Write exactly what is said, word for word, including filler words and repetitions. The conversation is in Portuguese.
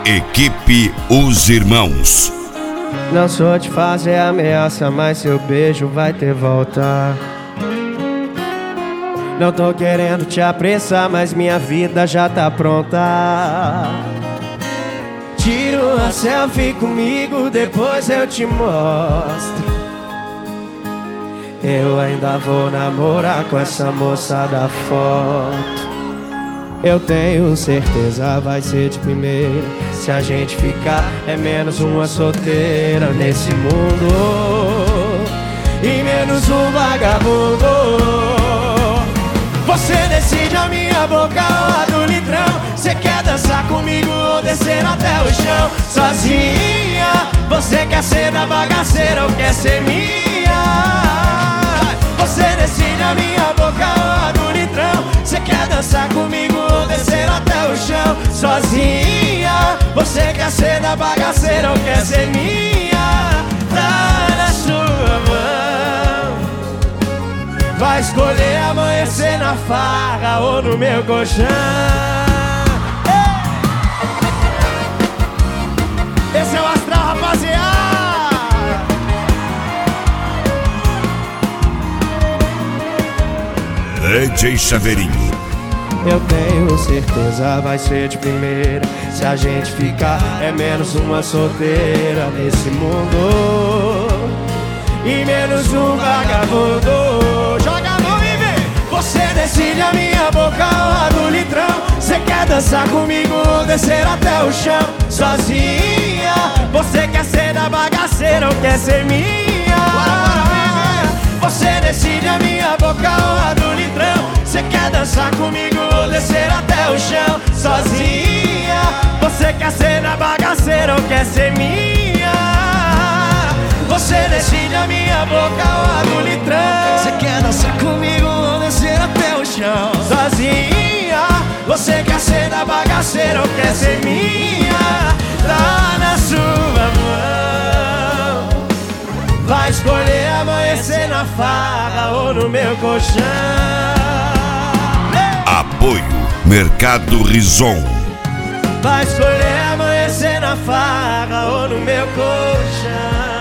Equipe Os Irmãos. Não sou de fazer ameaça, mas seu beijo vai ter volta. Não tô querendo te apressar, mas minha vida já tá pronta. Tira uma selfie comigo, depois eu te mostro. Eu ainda vou namorar com essa moça da foto. Eu tenho certeza vai ser de primeira. Se a gente ficar é menos uma solteira nesse mundo e menos um vagabundo. Você decide a minha boca ou a do litrão. Você quer dançar comigo ou descer até o chão sozinha? Você quer ser da bagaceira ou quer ser minha? Você decide a minha boca ou a do litrão. Você quer dançar comigo ou descer até o chão sozinha? Você quer ser da bagaceira ou quer ser minha? Tá na sua mão. Vai escolher amanhecer na farra ou no meu colchão. Esse é o Astral, rapaziada. D J Chaveirinho. Eu tenho certeza vai ser de primeira. Se a gente ficar é menos uma solteira nesse mundo e menos um vagabundo. Joga a mão e vem. Você decide a minha boca ou a do litrão. Você quer dançar comigo ou descer até o chão sozinha? Você quer ser da bagaceira ou quer ser minha? Você decide a minha boca ou a do litrão. Você quer dançar comigo ou descer até o chão sozinha? Você quer ser da bagaceira ou quer ser minha? Você decide a minha boca ou a do litrão. Você quer dançar comigo ou descer até o chão sozinha? Você quer ser da bagaceira ou quer ser minha? Tá na sua mão. Vai escolher amanhecer na farra ou no meu colchão. Apoio Mercado Rison. Vai escolher amanhecer na farra ou no meu colchão.